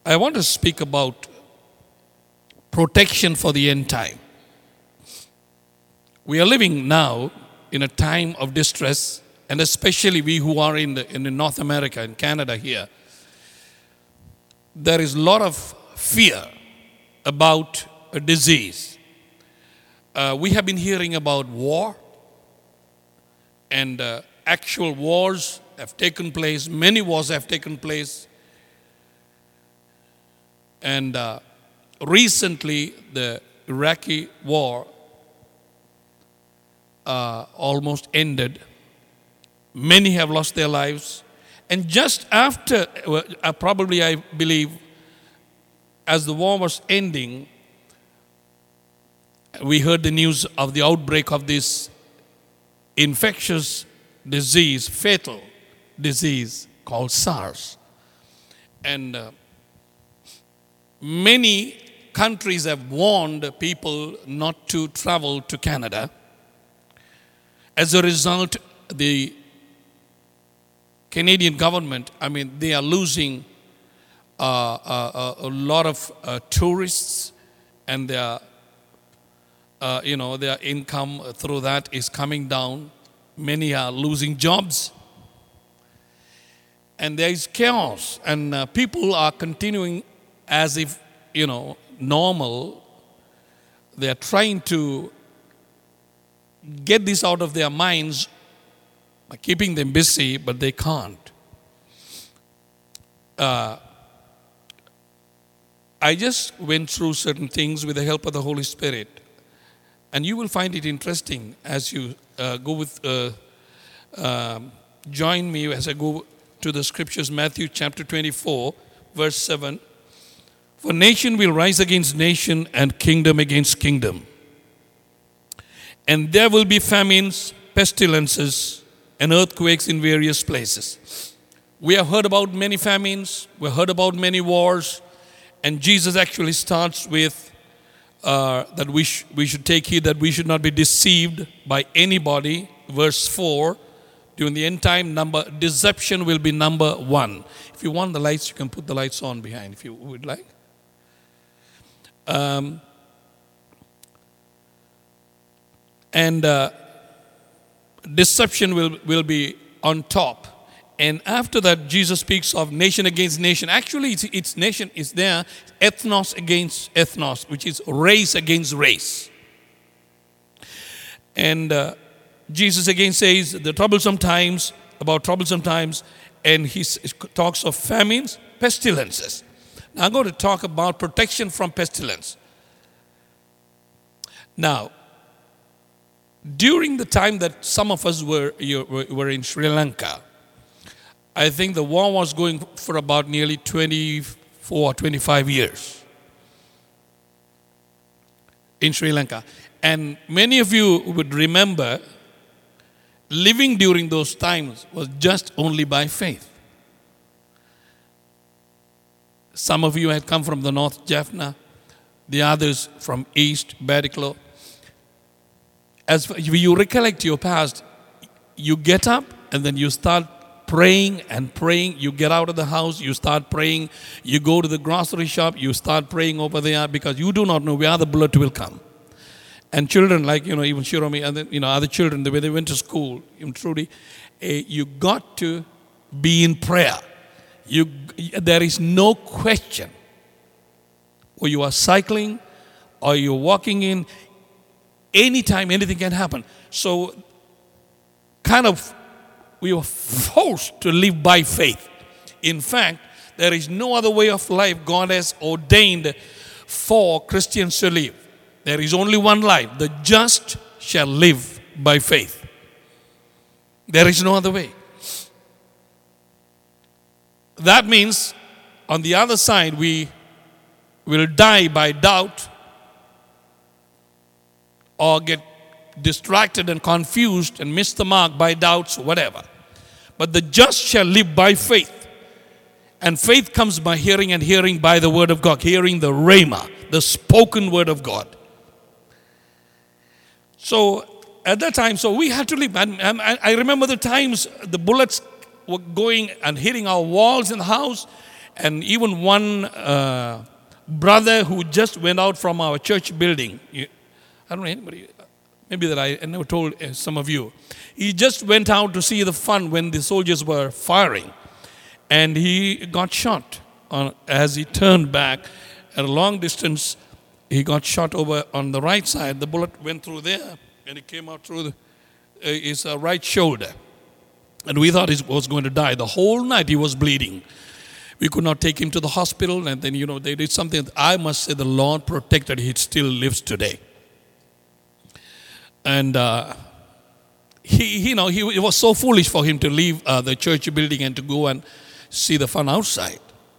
I want to speak about protection for the end time. We are living now in a time of distress, and especially we who are in North America, in Canada here, there is a lot of fear about a disease. We have been hearing about war, and actual wars have taken place. Many wars have taken place. And recently, the Iraqi war almost ended. Many have lost their lives. And just after, probably I believe, as the war was ending, we heard the news of the outbreak of this infectious disease, fatal disease called SARS. And many countries have warned people not to travel to Canada. As a result, the Canadian government, they are losing a lot of tourists, and their income through that is coming down. Many are losing jobs. And there is chaos, and people are continuing as if, normal. They are trying to get this out of their minds by keeping them busy, but they can't. I just went through certain things with the help of the Holy Spirit, and you will find it interesting as you join me as I go to the scriptures. Matthew chapter 24, verse 7. For nation will rise against nation and kingdom against kingdom. And there will be famines, pestilences, and earthquakes in various places. We have heard about many famines. We have heard about many wars. And Jesus actually starts with that we should take heed that we should not be deceived by anybody. Verse 4, during the end time, deception will be number one. If you want the lights, you can put the lights on behind if you would like. Deception will be on top. And after that, Jesus speaks of nation against nation. Actually, it's nation is there, ethnos against ethnos, which is race against race. And Jesus again says the troublesome times, and he talks of famines, pestilences. Now I'm going to talk about protection from pestilence. Now, during the time that some of us were in Sri Lanka, I think the war was going for about nearly 24 or 25 years in Sri Lanka. And many of you would remember living during those times was just only by faith. Some of you had come from the north, Jaffna, the others from east, Badiklo. As you recollect your past, you get up and then you start praying and praying. You get out of the house, you start praying. You go to the grocery shop, you start praying over there because you do not know where the bullet will come. And children like, even Shiromi and then, other children, the way they went to school, even Trudy, you got to be in prayer. There is no question. Or you are cycling or you're walking in, anytime anything can happen. So we were forced to live by faith. In fact, there is no other way of life God has ordained for Christians to live. There is only one life. The just shall live by faith. There is no other way. That means, on the other side, we will die by doubt or get distracted and confused and miss the mark by doubts, whatever. But the just shall live by faith. And faith comes by hearing, and hearing by the word of God. Hearing the rhema, the spoken word of God. So at that time, we had to live. And I remember the times the bullets were going and hitting our walls in the house. And even one brother who just went out from our church building, I don't know anybody, maybe that I never told some of you. He just went out to see the fun when the soldiers were firing. And he got shot as he turned back at a long distance. He got shot over on the right side. The bullet went through there and it came out through his right shoulder. And we thought he was going to die. The whole night he was bleeding. We could not take him to the hospital. And then, they did something. I must say the Lord protected. He still lives today. And it was so foolish for him to leave the church building and to go and see the fun outside.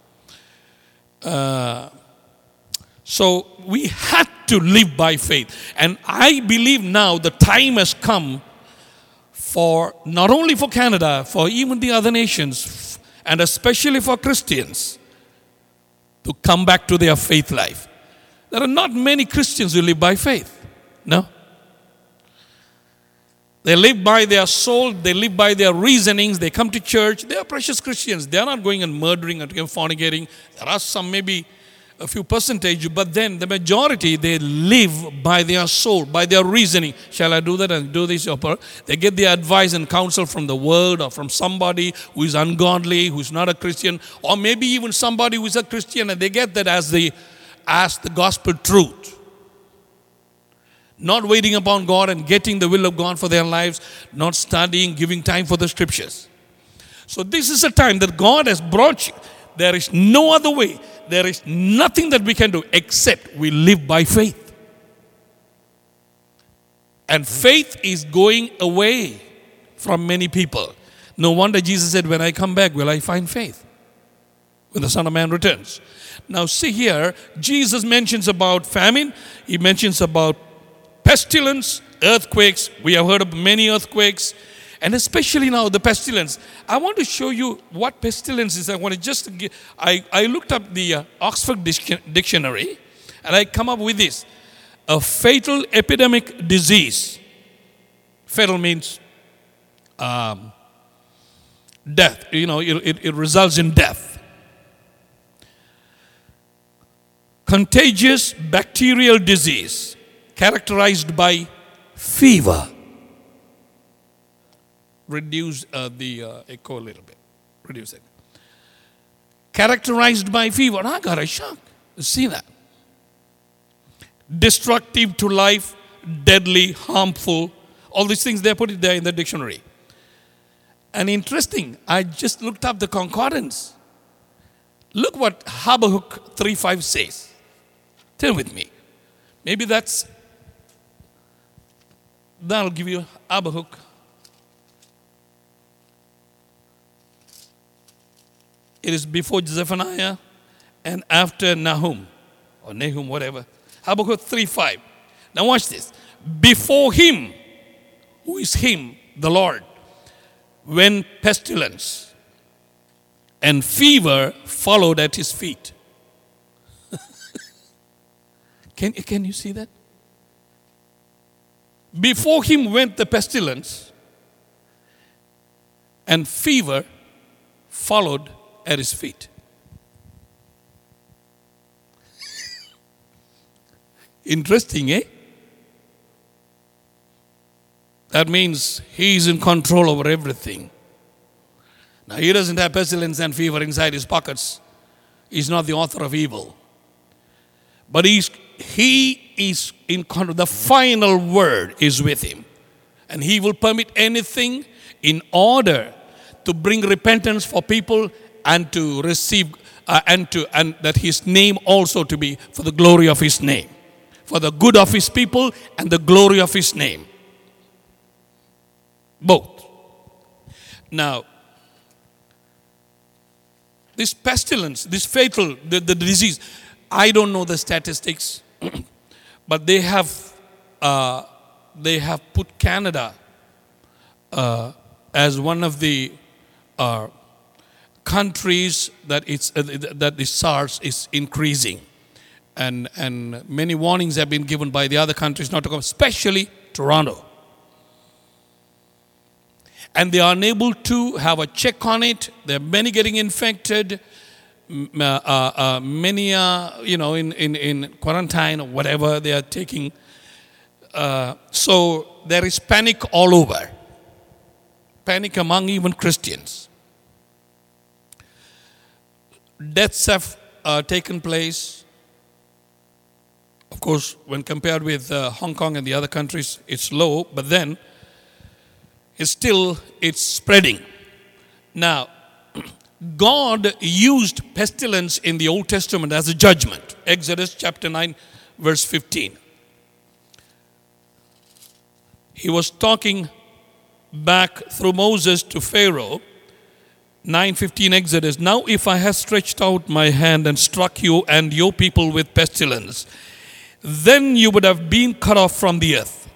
So we had to live by faith. And I believe now the time has come for not only for Canada, for even the other nations, and especially for Christians, to come back to their faith life. There are not many Christians who live by faith. No. They live by their soul, they live by their reasonings, they come to church. They are precious Christians. They are not going and murdering and fornicating. There are some, maybe a few percentage, but then the majority, they live by their soul, by their reasoning. Shall I do that and do this? They get their advice and counsel from the world or from somebody who is ungodly, who is not a Christian, or maybe even somebody who is a Christian, and they get that as the gospel truth. Not waiting upon God and getting the will of God for their lives, not studying, giving time for the scriptures. So this is a time that God has brought you. There is no other way. There is nothing that we can do except we live by faith. And faith is going away from many people. No wonder Jesus said, when I come back, will I find faith? When the Son of Man returns. Now see here, Jesus mentions about famine. He mentions about pestilence, earthquakes. We have heard of many earthquakes. And especially now the pestilence. I want to show you what pestilence is. I looked up the Oxford Dictionary and I come up with this. A fatal epidemic disease. Fatal means death. It results in death. Contagious bacterial disease characterized by fever. Reduce the echo a little bit. Reduce it. Characterized by fever. I got a shock. See that? Destructive to life, deadly, harmful. All these things, they put it there in the dictionary. And interesting, I just looked up the concordance. Look what Habakkuk 3:5 says. Tell with me. Maybe that'll give you Habakkuk. It is before Zephaniah and after Nahum, or Nahum, whatever. Habakkuk 3:5. Now watch this. Before him, who is him, the Lord, when pestilence and fever followed at his feet. Can you see that? Before him went the pestilence and fever followed at his feet. Interesting, eh? That means he is in control over everything. Now, he doesn't have pestilence and fever inside his pockets. He's not the author of evil. But he is in control. The final word is with him. And he will permit anything in order to bring repentance for people and to receive, and that his name also to be for the glory of his name. For the good of his people and the glory of his name. Both. Now, this pestilence, this fatal, the disease, I don't know the statistics, but they have put Canada as one of the countries that the SARS is increasing. And many warnings have been given by the other countries not to come, especially Toronto. And they are unable to have a check on it. There are many getting infected. many are, in quarantine or whatever they are taking. So there is panic all over. Panic among even Christians. Deaths have taken place. Of course, when compared with Hong Kong and the other countries, it's low, but then it's spreading. Now, God used pestilence in the Old Testament as a judgment. Exodus chapter 9, verse 15. He was talking back through Moses to Pharaoh. 9:15 Exodus. Now if I have stretched out my hand and struck you and your people with pestilence, then you would have been cut off from the earth.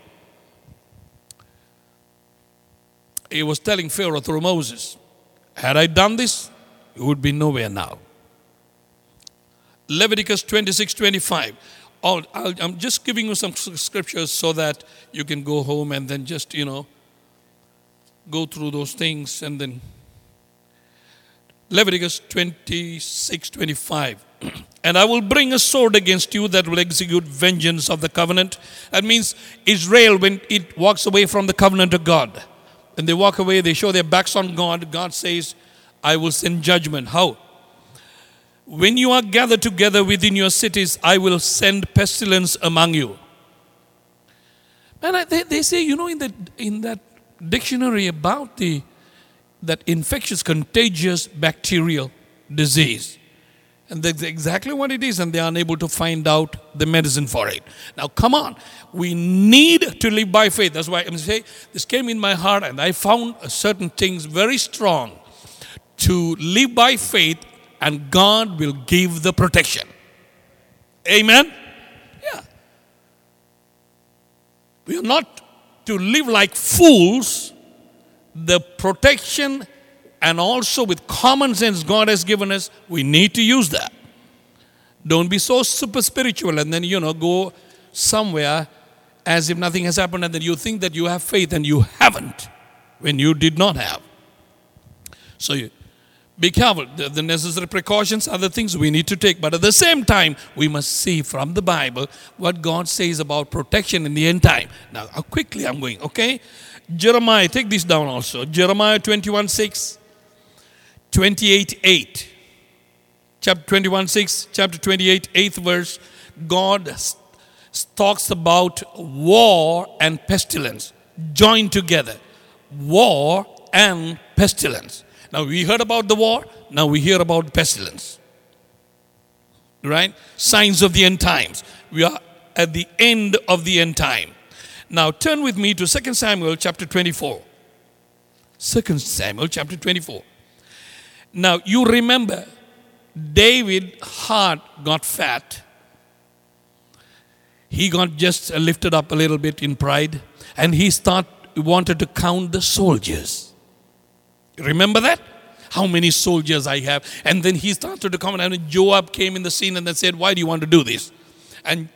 He was telling Pharaoh through Moses, had I done this, you would be nowhere now. Leviticus 26:25. I'm just giving you some scriptures so that you can go home and then just, go through those things. And then Leviticus 26:25. And I will bring a sword against you that will execute vengeance of the covenant. That means Israel, when it walks away from the covenant of God, and they walk away, they show their backs on God, God says, I will send judgment. How? When you are gathered together within your cities, I will send pestilence among you. And they say, in that dictionary about that infectious, contagious bacterial disease. And that's exactly what it is, and they are unable to find out the medicine for it. Now, come on. We need to live by faith. That's why I'm saying this came in my heart, and I found certain things very strong to live by faith, and God will give the protection. Amen? Yeah. We are not to live like fools. The protection and also with common sense God has given us, we need to use that. Don't be so super spiritual and then, go somewhere as if nothing has happened and then you think that you have faith and you haven't when you did not have. So be careful. The necessary precautions are the things we need to take. But at the same time, we must see from the Bible what God says about protection in the end time. Now, how quickly I'm going, okay? Jeremiah, take this down also. Jeremiah 21:6, 28:8. Chapter 21:6, chapter 28, 8th verse. God talks about war and pestilence joined together. War and pestilence. Now we heard about the war, now we hear about pestilence. Right? Signs of the end times. We are at the end of the end time. Now turn with me to 2 Samuel chapter 24. 2 Samuel chapter 24. Now you remember David's heart got fat. He got just lifted up a little bit in pride and he wanted to count the soldiers. Remember that? How many soldiers I have. And then he started to come and Joab came in the scene and then said, why do you want to do this? And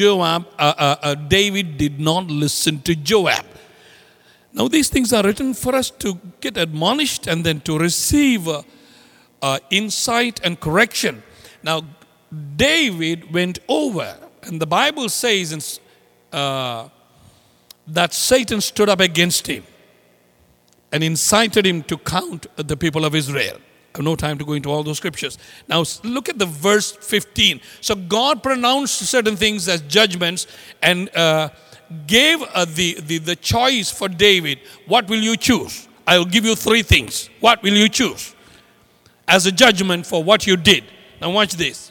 David did not listen to Joab. Now these things are written for us to get admonished and then to receive insight and correction. Now David went over and the Bible says that Satan stood up against him and incited him to count the people of Israel. I have no time to go into all those scriptures. Now look at the verse 15. So God pronounced certain things as judgments and gave the choice for David. What will you choose? I will give you 3 things. What will you choose? As a judgment for what you did. Now watch this.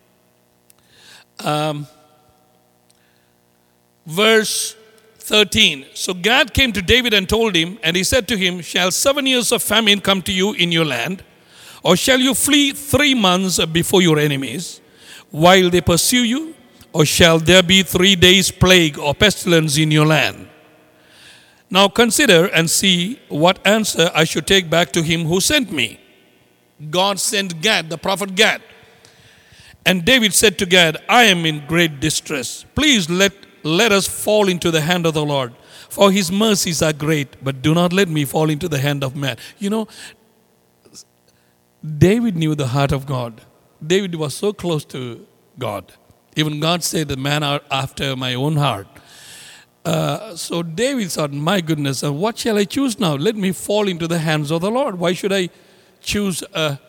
Verse 13. So Gad came to David and told him, and he said to him, shall 7 years of famine come to you in your land? Or shall you flee 3 months before your enemies while they pursue you? Or shall there be 3 days plague or pestilence in your land? Now consider and see what answer I should take back to him who sent me. God sent Gad, the prophet Gad. And David said to Gad, I am in great distress. Please let us fall into the hand of the Lord. For his mercies are great, but do not let me fall into the hand of man. David knew the heart of God. David was so close to God. Even God said, the man are after my own heart. So David thought, my goodness, what shall I choose now? Let me fall into the hands of the Lord. Why should I choose,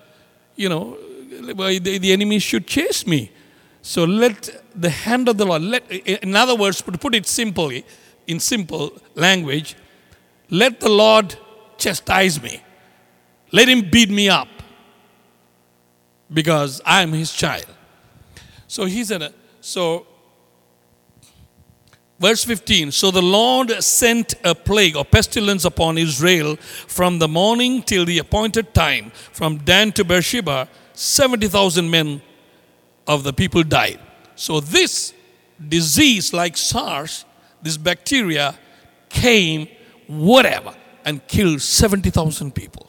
the enemy should chase me. So let the hand of the Lord, in other words, to put it simply, in simple language, let the Lord chastise me. Let him beat me up because I am his child. So he said, verse 15, so the Lord sent a plague or pestilence upon Israel from the morning till the appointed time. From Dan to Beersheba, 70,000 men of the people died. So this disease like SARS, this bacteria came, whatever, and killed 70,000 people.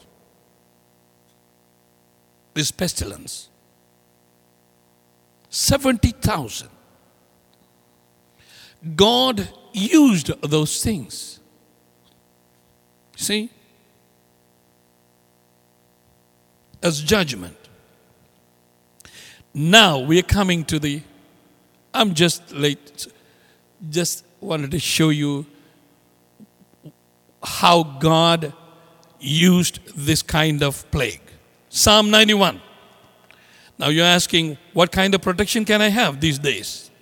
This pestilence. 70,000. God used those things. See? As judgment. Now we are coming to I'm just late. Just wanted to show you how God used this kind of plague. Psalm 91. Now you're asking, what kind of protection can I have these days?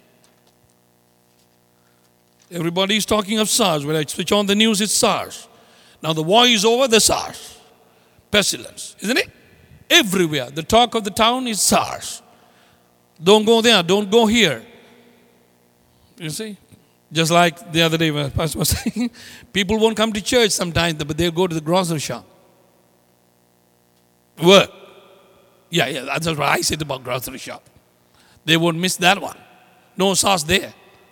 Everybody is talking of SARS. When I switch on the news, it's SARS. Now the war is over, the SARS. Pestilence, isn't it? Everywhere. The talk of the town is SARS. Don't go there, don't go here. You see? Just like the other day when Pastor was saying, people won't come to church sometimes, but they'll go to the grocery shop. Work. Yeah, that's what I said about grocery shop. They won't miss that one. No SARS there.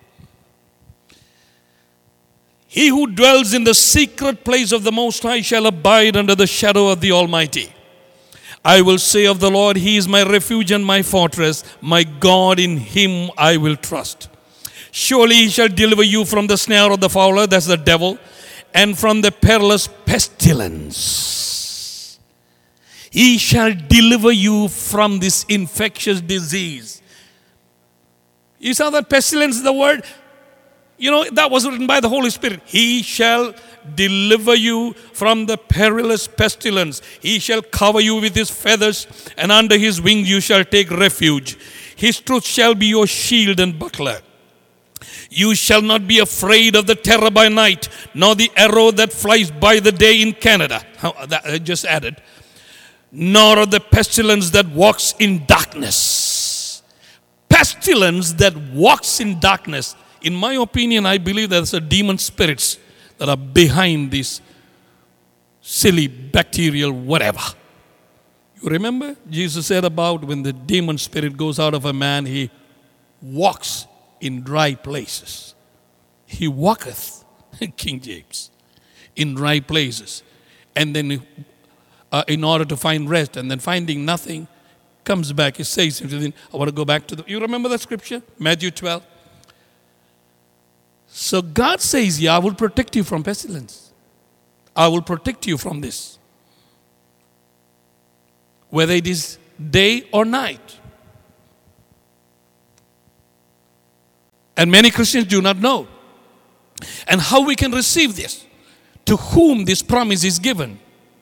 He who dwells in the secret place of the Most High shall abide under the shadow of the Almighty. I will say of the Lord, He is my refuge and my fortress, my God, in Him I will trust. Surely He shall deliver you from the snare of the fowler, that's the devil, and from the perilous pestilence. He shall deliver you from this infectious disease. You saw that pestilence, the word? That was written by the Holy Spirit. He shall deliver you from the perilous pestilence. He shall cover you with His feathers, and under His wings you shall take refuge. His truth shall be your shield and buckler. You shall not be afraid of the terror by night, nor the arrow that flies by the day in Canada. I just added. Nor of the pestilence that walks in darkness. Pestilence that walks in darkness. In my opinion, I believe there's a demon spirits that are behind this silly bacterial whatever. You remember? Jesus said about when the demon spirit goes out of a man, he walks in dry places. He walketh, King James, in dry places. And then in order to find rest, and then finding nothing, comes back. He says, I want to go back to you remember that scripture? Matthew 12. So God says, I will protect you from pestilence. I will protect you from this. Whether it is day or night. And many Christians do not know. And how we can receive this. To whom this promise is given.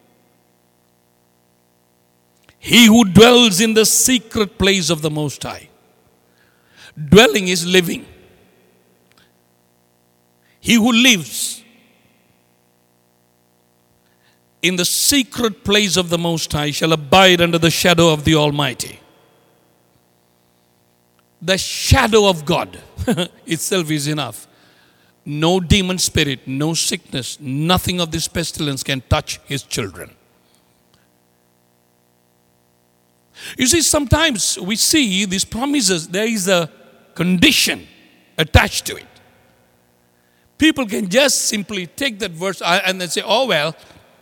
He who dwells in the secret place of the Most High. Dwelling is living. He who lives in the secret place of the Most High shall abide under the shadow of the Almighty. The shadow of God itself is enough. No demon spirit, no sickness, nothing of this pestilence can touch His children. You see, sometimes we see these promises, there is a condition attached to it. People can just simply take that verse and then say, oh, well,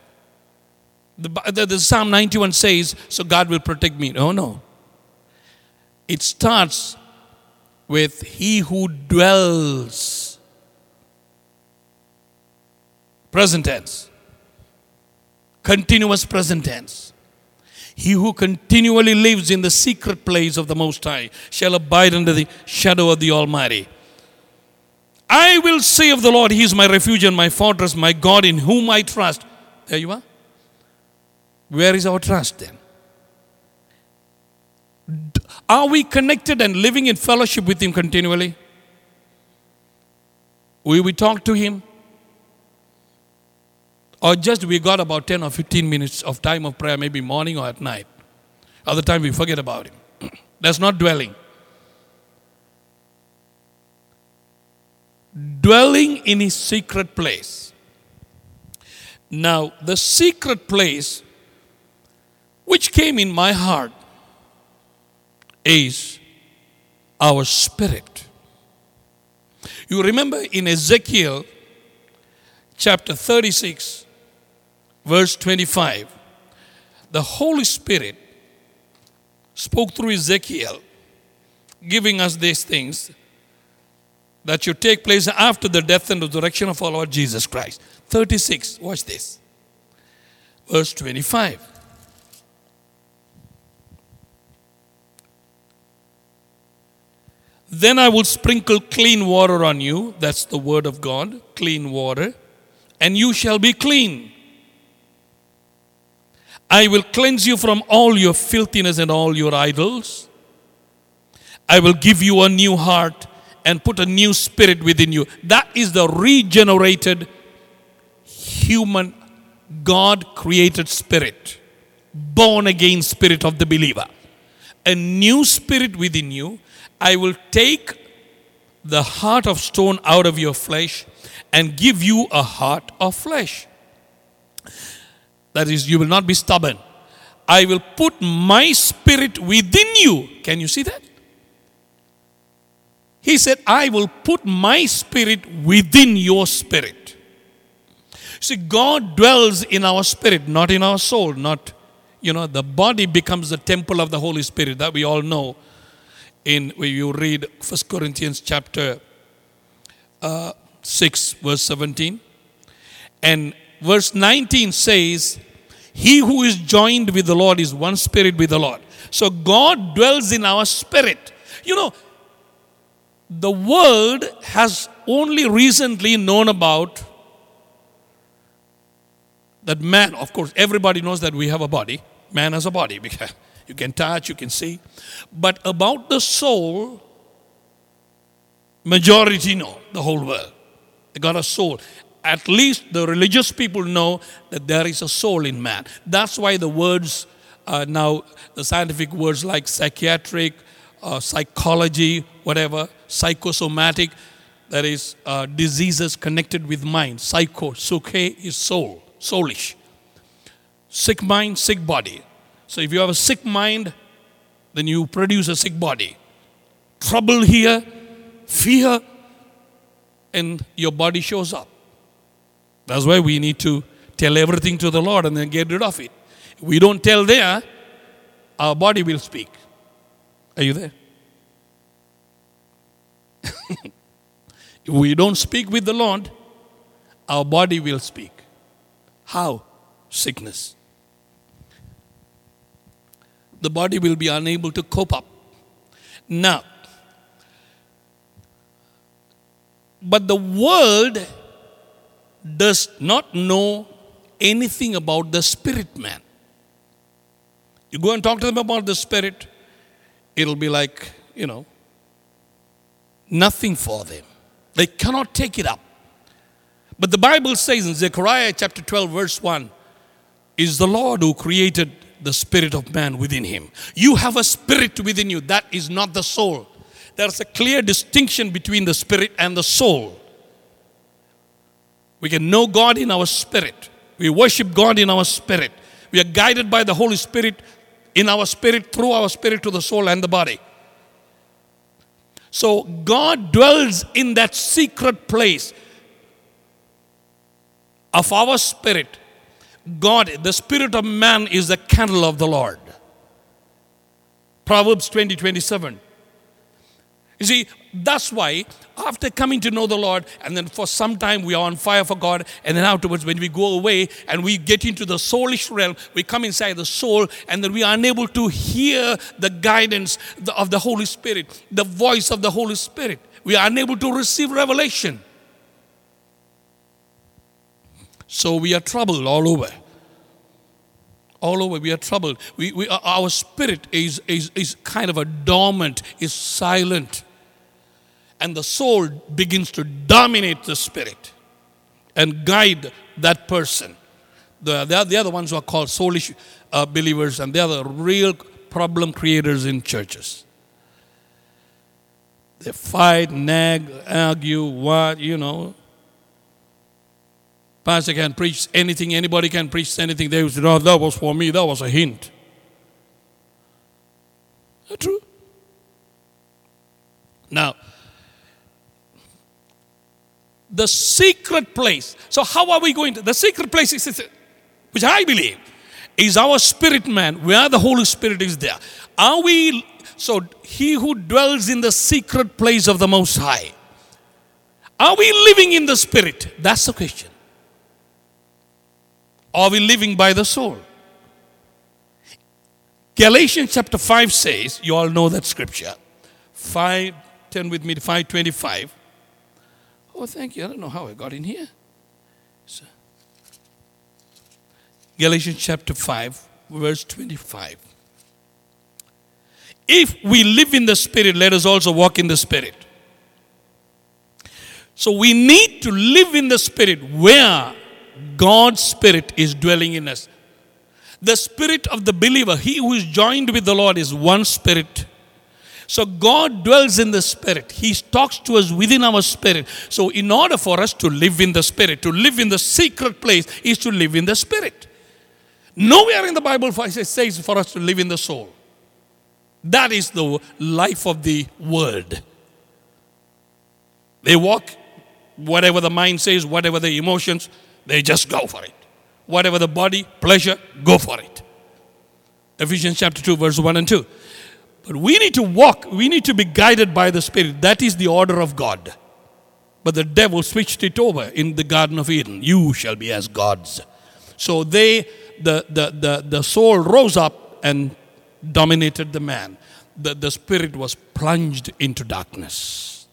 the Psalm 91 says, so God will protect me. No. It starts with He who dwells. Present tense. Continuous present tense. He who continually lives in the secret place of the Most High shall abide under the shadow of the Almighty. I will say of the Lord, He is my refuge and my fortress, my God in whom I trust. There you are. Where is our trust then? Are we connected and living in fellowship with Him continually? Will we talk to Him? Or just we got about 10 or 15 minutes of time of prayer, maybe morning or at night. Other time we forget about Him. That's not dwelling. Dwelling in His secret place. Now, the secret place which came in my heart is our spirit. You remember in Ezekiel chapter 36, verse 25, the Holy Spirit spoke through Ezekiel, giving us these things that should take place after the death and resurrection of our Lord Jesus Christ. 36, watch this. Verse 25. Then I will sprinkle clean water on you. That's the word of God, clean water. And you shall be clean. I will cleanse you from all your filthiness and all your idols. I will give you a new heart and put a new spirit within you. That is the regenerated human, God-created spirit. Born again spirit of the believer. A new spirit within you. I will take the heart of stone out of your flesh and give you a heart of flesh. That is, you will not be stubborn. I will put my spirit within you. Can you see that? He said, I will put my spirit within your spirit. See, God dwells in our spirit, not in our soul. Not, the body becomes the temple of the Holy Spirit. That we all know. When you read 1 Corinthians chapter 6, verse 17. And verse 19 says, he who is joined with the Lord is one spirit with the Lord. So God dwells in our spirit. The world has only recently known about that man. Of course, everybody knows that we have a body. Man has a body because you can touch, you can see. But about the soul, majority know, the whole world. They got a soul. At least the religious people know that there is a soul in man. That's why the words, now the scientific words like psychiatric, psychology, whatever, psychosomatic, that is diseases connected with mind. Psycho, suke is soul, soulish. Sick mind, sick body. So if you have a sick mind, then you produce a sick body. Trouble here, fear, and your body shows up. That's why we need to tell everything to the Lord and then get rid of it. If we don't tell there, our body will speak. Are you there? If we don't speak with the Lord, our body will speak. How? Sickness. The body will be unable to cope up. Now, but the world does not know anything about the spirit man. You go and talk to them about the spirit, it'll be like, nothing for them. They cannot take it up. But the Bible says in Zechariah chapter 12 verse 1, is the Lord who created the spirit of man within him. You have a spirit within you. That is not the soul. There's a clear distinction between the spirit and the soul. We can know God in our spirit. We worship God in our spirit. We are guided by the Holy Spirit in our spirit, through our spirit to the soul and the body. So God dwells in that secret place of our spirit. God, the spirit of man is the candle of the Lord. Proverbs 20:27. You see, that's why after coming to know the Lord, and then for some time we are on fire for God, and then afterwards when we go away and we get into the soulish realm, we come inside the soul, and then we are unable to hear the guidance of the Holy Spirit, the voice of the Holy Spirit. We are unable to receive revelation. So we are troubled all over. All over we are troubled. Our spirit is kind of a dormant, is silent. And the soul begins to dominate the spirit and guide that person. They are the ones who are called soulish believers, and they are the real problem creators in churches. They fight, nag, argue, Pastor can preach anything, anybody can preach anything. They say, "No, that was for me, that was a hint." Not true. Now, the secret place. So how are we going to? The secret place is, which I believe, is our spirit man, where the Holy Spirit is there. Are we, so he who dwells in the secret place of the Most High. Are we living in the Spirit? That's the question. Are we living by the soul? Galatians chapter 5 says, you all know that scripture. 5, turn with me to 5:25. Oh, thank you. I don't know how I got in here. So, Galatians chapter 5, verse 25. If we live in the Spirit, let us also walk in the Spirit. So we need to live in the Spirit where God's Spirit is dwelling in us. The spirit of the believer, he who is joined with the Lord, is one spirit. So God dwells in the Spirit. He talks to us within our spirit. So in order for us to live in the Spirit, to live in the secret place, is to live in the Spirit. Nowhere in the Bible it says for us to live in the soul. That is the life of the world. They walk, whatever the mind says, whatever the emotions, they just go for it. Whatever the body, pleasure, go for it. Ephesians chapter 2, verse 1 and 2. But we need to walk, we need to be guided by the Spirit. That is the order of God. But the devil switched it over in the Garden of Eden. You shall be as gods. So the soul rose up and dominated the man. The spirit was plunged into darkness.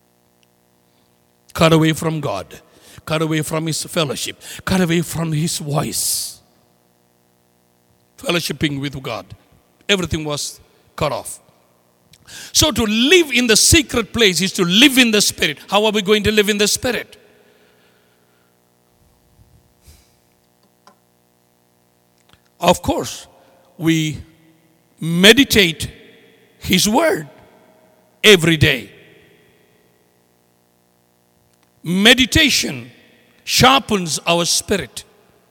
Cut away from God. Cut away from His fellowship. Cut away from His voice. Fellowshipping with God. Everything was cut off. So to live in the secret place is to live in the Spirit. How are we going to live in the Spirit? Of course, we meditate His Word every day. Meditation sharpens our spirit.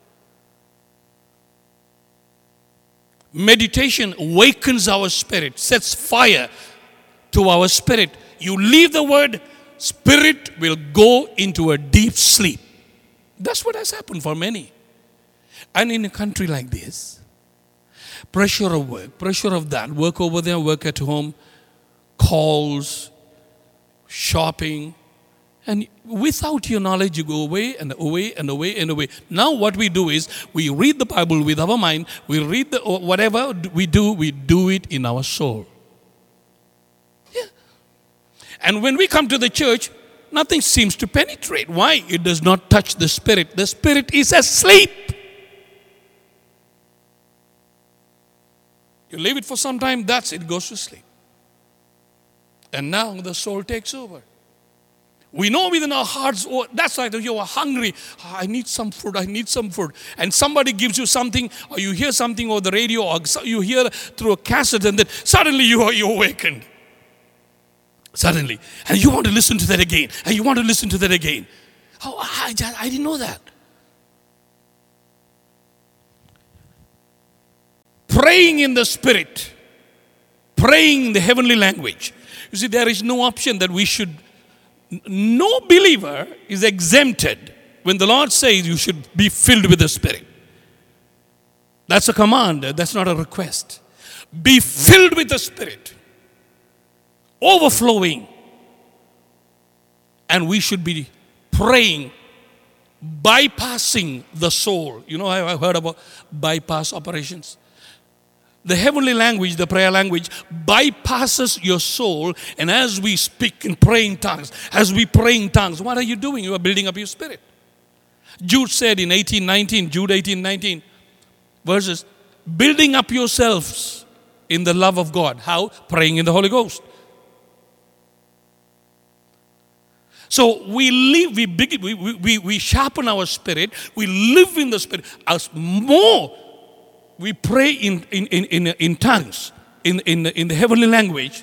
Meditation awakens our spirit, sets fire to our spirit. You leave the Word, spirit will go into a deep sleep. That's what has happened for many. And in a country like this, pressure of work, pressure of that, work over there, work at home, calls, shopping, and without your knowledge, you go away and away and away and away. Now what we do is, we read the Bible with our mind, we read whatever we do it in our soul. Yeah. And when we come to the church, nothing seems to penetrate. Why? It does not touch the Spirit. The Spirit is asleep. You leave it for some time, that's it, goes to sleep. And now the soul takes over. We know within our hearts, oh, that's right, you are hungry. Oh, I need some food, I need some food. And somebody gives you something, or you hear something over the radio, or you hear through a cassette, and then suddenly you are awakened. Suddenly. And you want to listen to that again. And you want to listen to that again. Oh, I didn't know that. Praying in the Spirit. Praying in the heavenly language. You see, there is no option that we should. No believer is exempted when the Lord says you should be filled with the Spirit. That's a command. That's not a request. Be filled with the Spirit. Overflowing. And we should be praying, bypassing the soul. You know, I've heard about bypass operations. The heavenly language, the prayer language, bypasses your soul. And as we speak and pray in tongues, what are you doing? You are building up your spirit. Jude said in Jude 18:19 verses, building up yourselves in the love of God. How? Praying in the Holy Ghost. So we sharpen our spirit. We live in the spirit. As more we pray in tongues, in the heavenly language,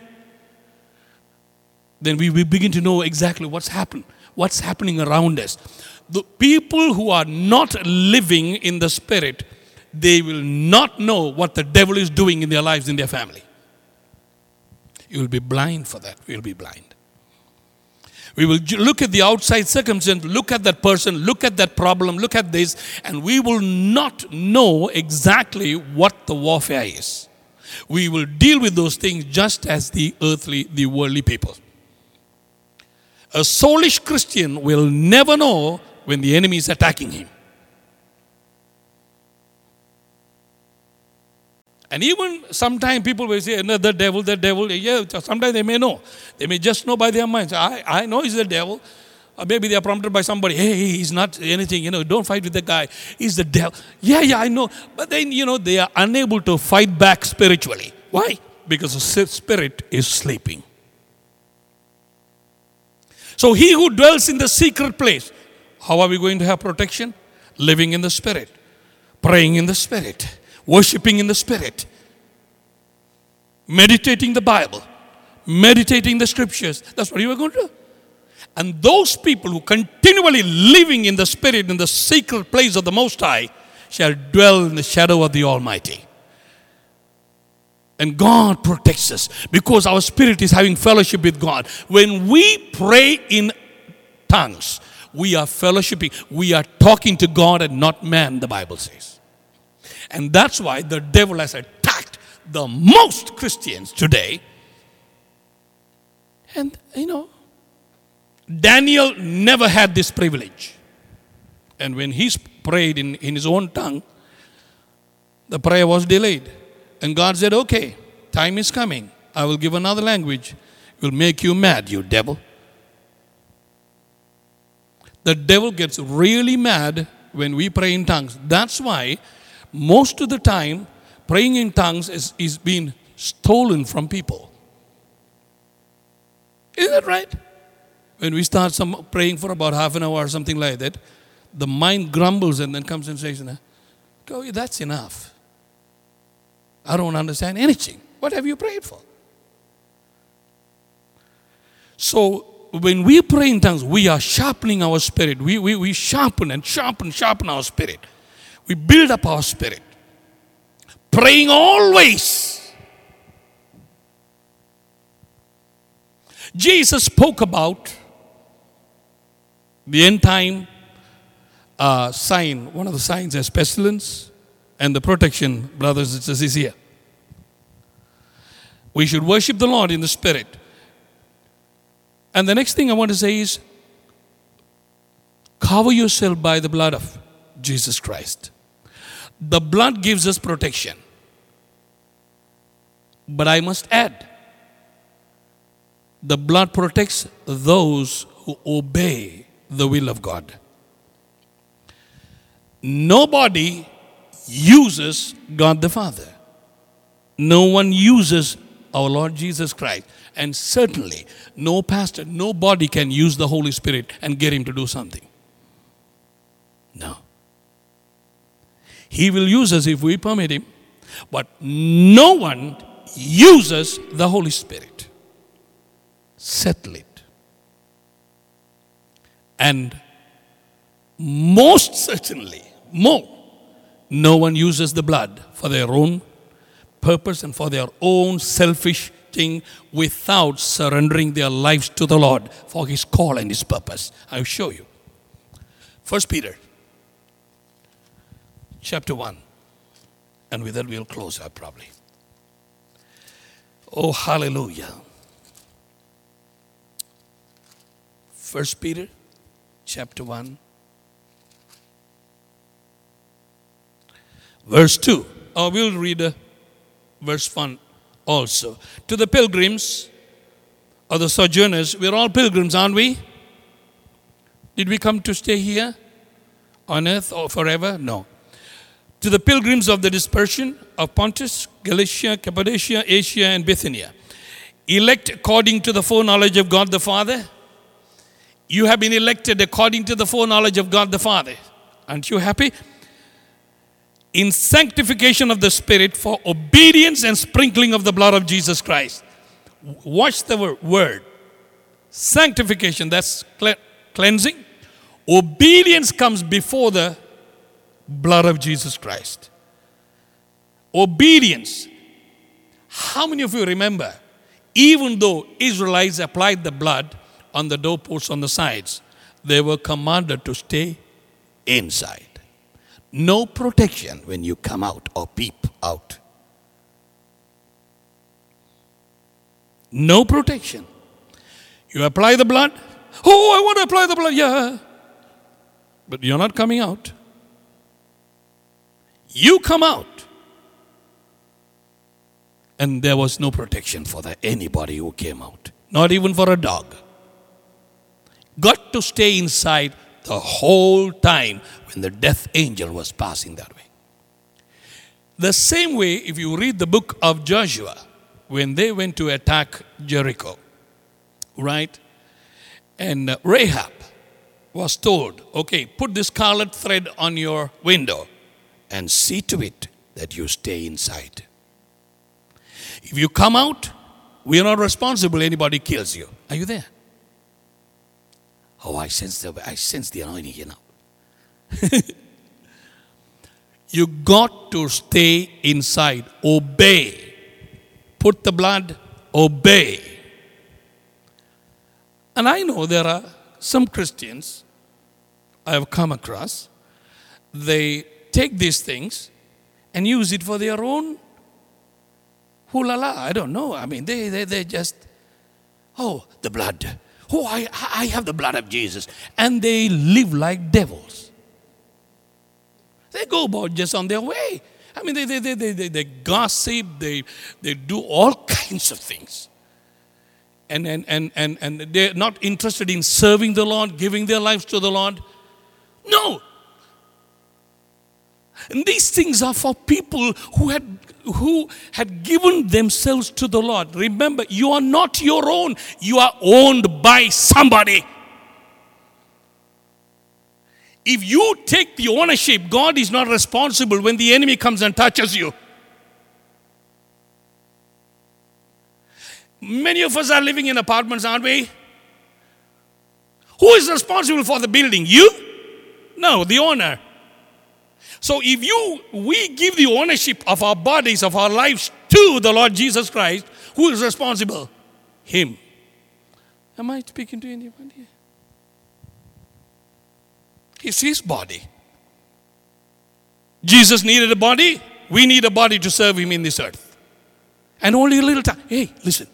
then we begin to know exactly what's happening around us. The people who are not living in the spirit, they will not know what the devil is doing in their lives, in their family. You will be blind for that. We will be blind. We will look at the outside circumstance, look at that person, look at that problem, look at this, and we will not know exactly what the warfare is. We will deal with those things just as the worldly people. A soulish Christian will never know when the enemy is attacking him. And even sometimes people will say, no, the devil. Yeah, sometimes they may know. They may just know by their minds. I know he's the devil. Or maybe they are prompted by somebody. Hey, he's not anything. Don't fight with the guy. He's the devil. Yeah, I know. But then, they are unable to fight back spiritually. Why? Because the spirit is sleeping. So he who dwells in the secret place, how are we going to have protection? Living in the spirit. Praying in the spirit. Worshipping in the spirit, meditating the Bible, meditating the scriptures. That's what you are going to do. And those people who continually living in the spirit, in the secret place of the Most High, shall dwell in the shadow of the Almighty. And God protects us because our spirit is having fellowship with God. When we pray in tongues, we are fellowshipping. We are talking to God and not man, the Bible says. And that's why the devil has attacked the most Christians today. And, Daniel never had this privilege. And when he prayed in his own tongue, the prayer was delayed. And God said, okay, time is coming. I will give another language. It will make you mad, you devil. The devil gets really mad when we pray in tongues. That's why most of the time, praying in tongues is being stolen from people. Isn't that right? When we start praying for about half an hour or something like that, the mind grumbles and then comes and says, "Go, that's enough. I don't understand anything. What have you prayed for?" So when we pray in tongues, we are sharpening our spirit. We sharpen our spirit. We build up our spirit. Praying always. Jesus spoke about the end time sign. One of the signs is pestilence and the protection, brothers and sisters, is here. We should worship the Lord in the spirit. And the next thing I want to say is, cover yourself by the blood of Jesus Christ. The blood gives us protection. But I must add, the blood protects those who obey the will of God. Nobody uses God the Father. No one uses our Lord Jesus Christ. And certainly, no pastor, nobody can use the Holy Spirit and get him to do something. No. He will use us if we permit him, but no one uses the Holy Spirit. Settle it. And most certainly, no one uses the blood for their own purpose and for their own selfish thing without surrendering their lives to the Lord for his call and his purpose. I'll show you. 1 Peter chapter 1. And with that we'll close up probably. Oh, hallelujah. 1 1 Peter chapter 1, verse 2. Or we'll read verse 1 also. To the pilgrims or the sojourners, we're all pilgrims, aren't we? Did we come to stay here on earth or forever? No. To the pilgrims of the dispersion of Pontus, Galatia, Cappadocia, Asia, and Bithynia, elect according to the foreknowledge of God the Father. You have been elected according to the foreknowledge of God the Father. Aren't you happy? In sanctification of the Spirit for obedience and sprinkling of the blood of Jesus Christ. Watch the word. Sanctification, that's cleansing. Obedience comes before the blood of Jesus Christ. Obedience. How many of you remember, even though Israelites applied the blood on the doorposts on the sides, they were commanded to stay inside. No protection when you come out or peep out. No protection. You apply the blood. Oh, I want to apply the blood. Yeah. But you're not coming out. You come out. And there was no protection for anybody who came out. Not even for a dog. Got to stay inside the whole time when the death angel was passing that way. The same way, if you read the book of Joshua, when they went to attack Jericho, right? And Rahab was told, okay, put this scarlet thread on your window and see to it that you stay inside. If you come out, we are not responsible. Anybody kills you. Are you there? Oh, I sense the anointing here now. You got to stay inside. Obey. Put the blood, obey. And I know there are some Christians I have come across, they take these things and use it for their own hoo-la-la. I don't know. I mean, they just, oh, the blood. Oh, I have the blood of Jesus. And they live like devils. They go about just on their way. I mean, they gossip, they do all kinds of things. And they're not interested in serving the Lord, giving their lives to the Lord. No. And these things are for people who had given themselves to the Lord. Remember, you are not your own. You are owned by somebody. If you take the ownership, God is not responsible when the enemy comes and touches you. Many of us are living in apartments, aren't we? Who is responsible for the building? You? No, the owner. So if we give the ownership of our bodies, of our lives to the Lord Jesus Christ, who is responsible? Him. Am I speaking to anyone here? It's his body. Jesus needed a body. We need a body to serve him in this earth. And only a little time. Hey, listen.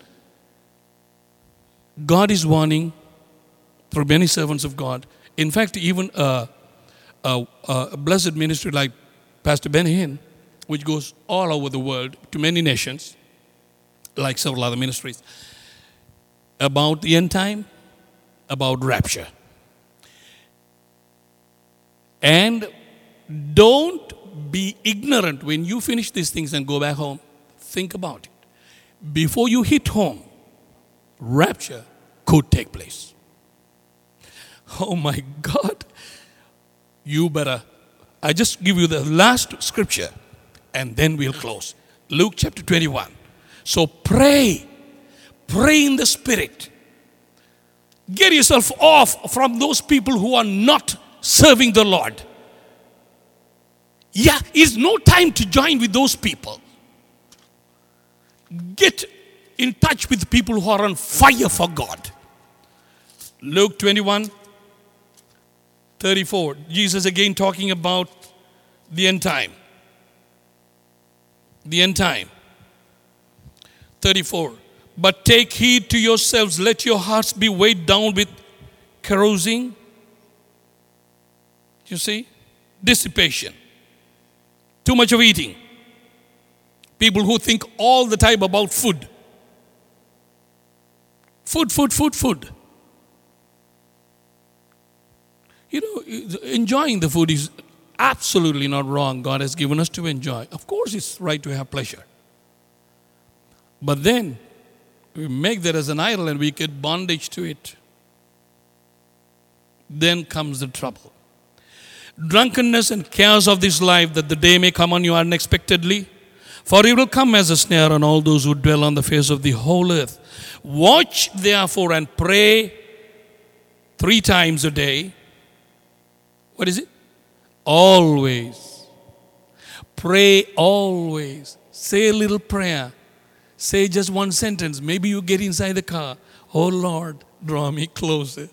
God is warning through many servants of God. In fact, even a blessed ministry like Pastor Ben Hinn, which goes all over the world to many nations, like several other ministries, about the end time, about rapture. And don't be ignorant when you finish these things and go back home. Think about it. Before you hit home, rapture could take place. Oh my God. You better, I just give you the last scripture and then we'll close. Luke chapter 21. So pray in the Spirit. Get yourself off from those people who are not serving the Lord. Yeah, it's no time to join with those people. Get in touch with people who are on fire for God. Luke 21, 34. Jesus again talking about the end time. The end time. 34. But take heed to yourselves, let your hearts be weighed down with carousing. You see? Dissipation. Too much of eating. People who think all the time about food. Food, food, food, food. You know, enjoying the food is absolutely not wrong. God has given us to enjoy. Of course, it's right to have pleasure. But then, we make that as an idol and we get bondage to it. Then comes the trouble. Drunkenness and chaos of this life, that the day may come on you unexpectedly. For it will come as a snare on all those who dwell on the face of the whole earth. Watch therefore and pray 3 times a day. What is it? Always. Pray always. Say a little prayer. Say just one sentence. Maybe you get inside the car. Oh Lord, draw me closer.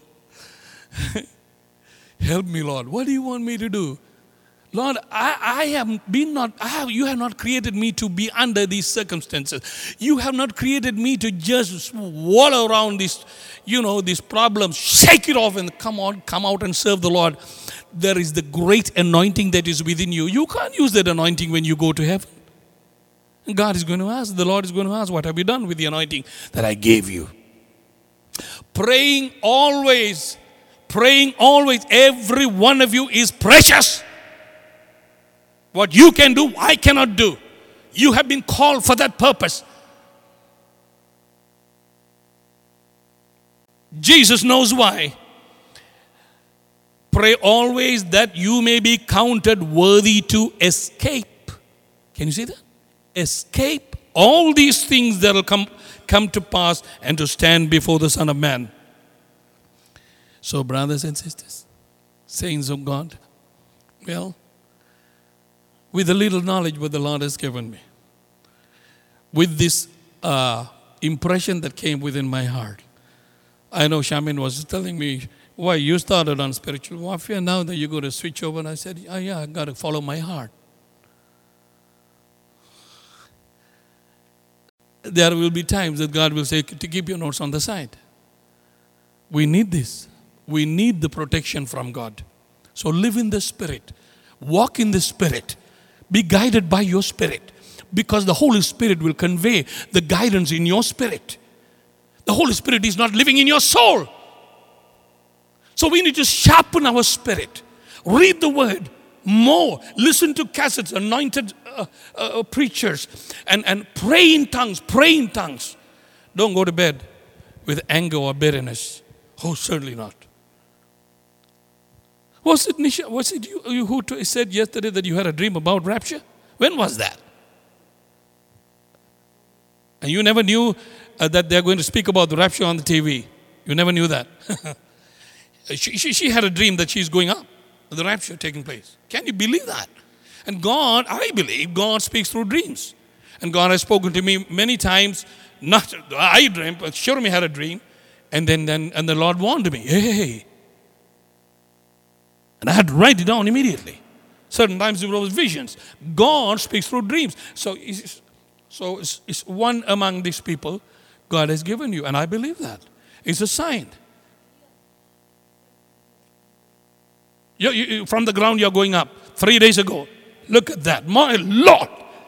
Help me, Lord. What do you want me to do? Lord, you have not created me to be under these circumstances. You have not created me to just wallow around these problems. Shake it off and come out and serve the Lord. There is the great anointing that is within you. You can't use that anointing when you go to heaven. God is going to ask, the Lord is going to ask, what have you done with the anointing that I gave you? Praying always. Every one of you is precious. What you can do, I cannot do. You have been called for that purpose. Jesus knows why. Pray always that you may be counted worthy to escape. Can you see that? Escape all these things that will come to pass and to stand before the Son of Man. So, brothers and sisters, saints of God, well, with the little knowledge what the Lord has given me, with this impression that came within my heart, I know Shamin was telling me, why you started on spiritual warfare, now that you're going to switch over. And I said, I got to follow my heart. There will be times that God will say to keep your notes on the side. We need this. We need the protection from God. So live in the Spirit. Walk in the Spirit. Be guided by your Spirit. Because the Holy Spirit will convey the guidance in your spirit. The Holy Spirit is not living in your soul. So we need to sharpen our spirit. Read the Word more. Listen to cassettes, anointed preachers. And pray in tongues. Pray in tongues. Don't go to bed with anger or bitterness. Oh, certainly not. Was it Nisha? Was it you who said yesterday that you had a dream about rapture? When was that? And you never knew that they're going to speak about the rapture on the TV. You never knew that. She had a dream that she's going up, the rapture taking place. Can you believe that? And God, I believe, God speaks through dreams. And God has spoken to me many times. Not I dreamed, but Shurmi had a dream. And then the Lord warned me, hey. And I had to write it down immediately. Certain times it was visions. God speaks through dreams. So it's one among these people God has given you. And I believe that. It's a sign. You, from the ground you're going up 3 days ago. Look at that. My Lord.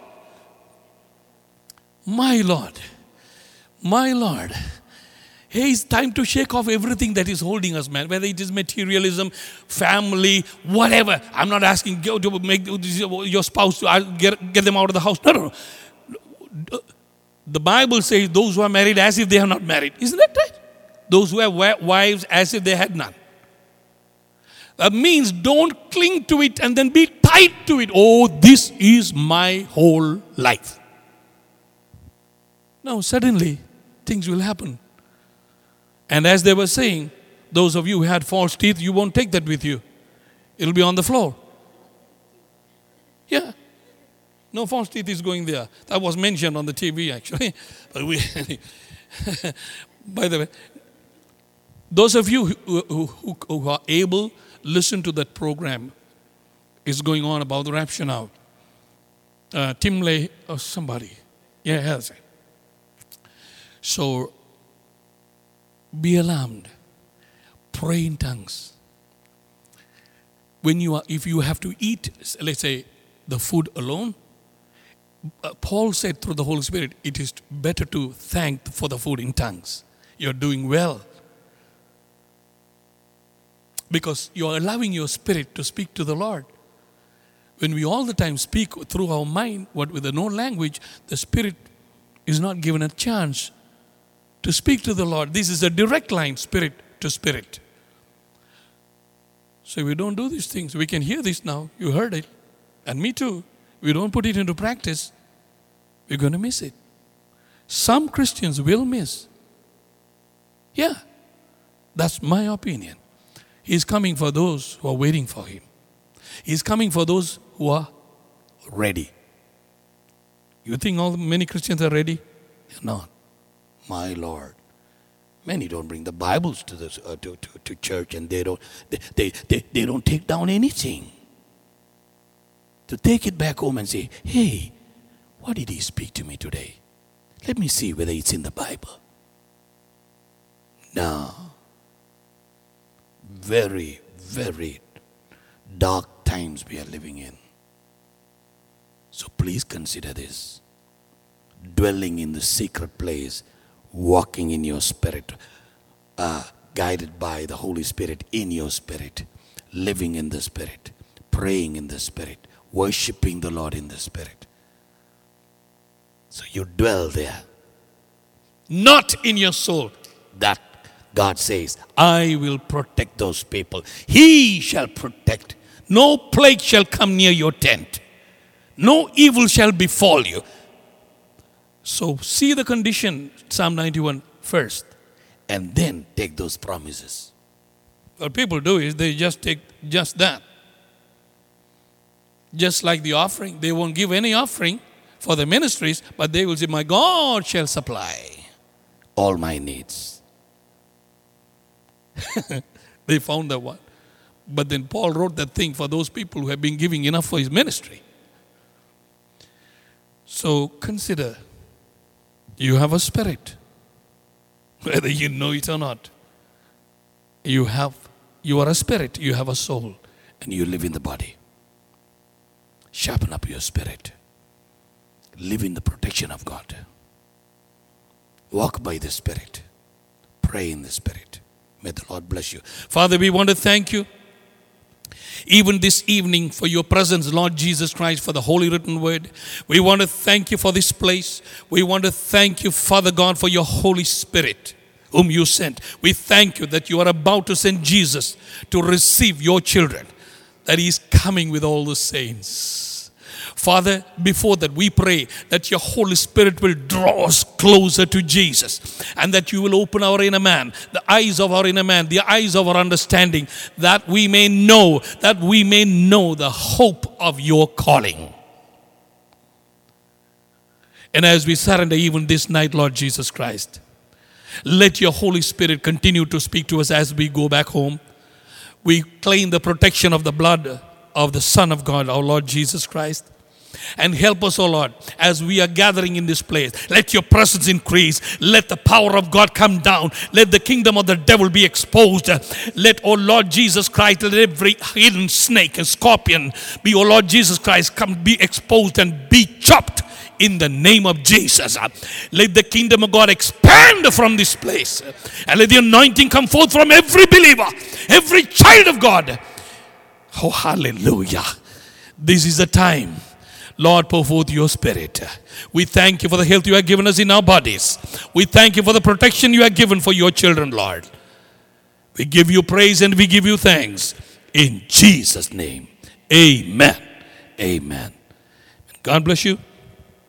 My Lord. My Lord. Hey, it's time to shake off everything that is holding us, man. Whether it is materialism, family, whatever. I'm not asking you to make your spouse to get them out of the house. No. The Bible says those who are married as if they are not married. Isn't that right? Those who have wives as if they had none. That means don't cling to it and then be tied to it. Oh, this is my whole life. No, suddenly things will happen. And as they were saying, those of you who had false teeth, you won't take that with you. It'll be on the floor. Yeah. No false teeth is going there. That was mentioned on the TV actually. But by the way, those of you who are able, listen to that program. It's going on about the rapture now. Tim Lay or somebody. Yeah, has it. So, be alarmed. Pray in tongues. If you have to eat, let's say, the food alone, Paul said through the Holy Spirit, it is better to thank for the food in tongues. You're doing well. Because you're allowing your spirit to speak to the Lord. When we all the time speak through our mind, with a known language, the spirit is not given a chance to speak to the Lord. This is a direct line, spirit to spirit. So we don't do these things. We can hear this now. You heard it. And me too. We don't put it into practice, we're going to miss it. Some Christians will miss. Yeah, that's my opinion. He's coming for those who are waiting for him. He's coming for those who are ready. You think many Christians are ready? They're not. My Lord. Many don't bring the Bibles to church, and they don't take down anything. To take it back home and say, hey, what did he speak to me today? Let me see whether it's in the Bible. No. Very, very dark times we are living in. So please consider this. Dwelling in the secret place, walking in your spirit, guided by the Holy Spirit in your spirit, living in the Spirit, praying in the Spirit, worshiping the Lord in the Spirit. So you dwell there. Not in your soul. That God says, I will protect those people. He shall protect. No plague shall come near your tent. No evil shall befall you. So see the condition, Psalm 91 first, and then take those promises. What people do is they just take just that. Just like the offering. They won't give any offering for the ministries, but they will say, my God shall supply all my needs. They found that one. But then Paul wrote that thing for those people who have been giving enough for his ministry. So consider, you have a spirit, whether you know it or not. You are a spirit, you have a soul, and you live in the body. Sharpen up your spirit. Live in the protection of God. Walk by the Spirit. Pray in the Spirit. May the Lord bless you. Father, we want to thank you even this evening for your presence, Lord Jesus Christ, for the Holy Written Word. We want to thank you for this place. We want to thank you, Father God, for your Holy Spirit whom you sent. We thank you that you are about to send Jesus to receive your children, that he is coming with all the saints. Father, before that we pray that your Holy Spirit will draw us closer to Jesus, and that you will open our inner man, the eyes of our inner man, the eyes of our understanding, that we may know the hope of your calling. And as we surrender even this night, Lord Jesus Christ, let your Holy Spirit continue to speak to us as we go back home. We claim the protection of the blood of the Son of God, our Lord Jesus Christ. And help us, O Lord, as we are gathering in this place. Let your presence increase. Let the power of God come down. Let the kingdom of the devil be exposed. Let, O Lord Jesus Christ, let every hidden snake and scorpion be, O Lord Jesus Christ, be exposed and be chopped in the name of Jesus. Let the kingdom of God expand from this place. And let the anointing come forth from every believer, every child of God. Oh, hallelujah. This is the time. Lord, pour forth your Spirit. We thank you for the health you have given us in our bodies. We thank you for the protection you have given for your children, Lord. We give you praise and we give you thanks. In Jesus' name, amen. Amen. God bless you.